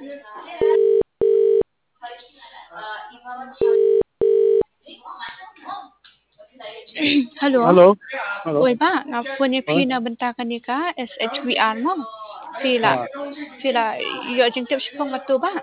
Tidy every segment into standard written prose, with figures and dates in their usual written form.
Hello. Hello. Hello. Oi ba, na phone Hi. phi na banta ka ni ka SHVR mo. Fila Hi. fila yo jing tips phong tu ba.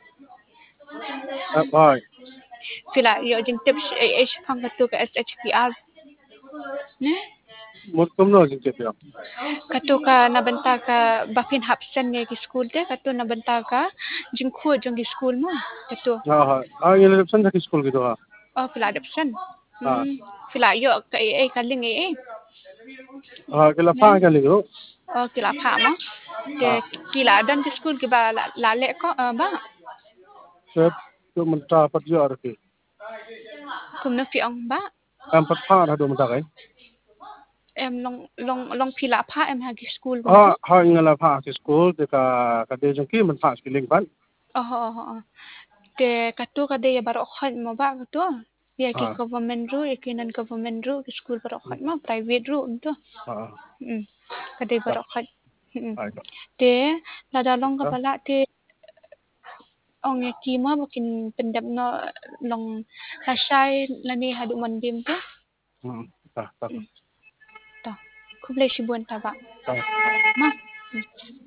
Hi. Fila yo jing tips phong tu ka SHVR. Ne? Welcome to Zimbabwe. Katu ka nabanta ka bafin hapsen ni ki school te katu nabanta ka jing khu jing ki school mo. Katu. हाँ हाँ ये रिसेप्शन था स्कूल की तो हाँ Oh fila adoption. हाँ Fila yo ka ka ling हाँ के Ne? लफा क्या लिखो Oh kila pha mo. Ke हाँ kila dan ki school ki ba la le ko ba. Sir तो मंत्रा पर जो आ रखी Kum na fi ong ba. हम पर फा था दो मंत्रा गए Em long pila pha em ha ki school gum tu. हाँ हाँ इंगला लफा के स्कूल देखा कदे जो की मंत्रा की लिंक बन Oh. Te katu ka de baro khat mo ba katu. Ya ki हाँ government ru ya ki non government ru ki school baro khat mo private ru tu. हाँ Ka de हाँ baro khat. हाँ Te la da long ka bala te ong ya ki mo bakin pendap no long la shai la ni hadu man bim tu. हाँ हाँ To. Kublai shi buan ta ba. हाँ Ma.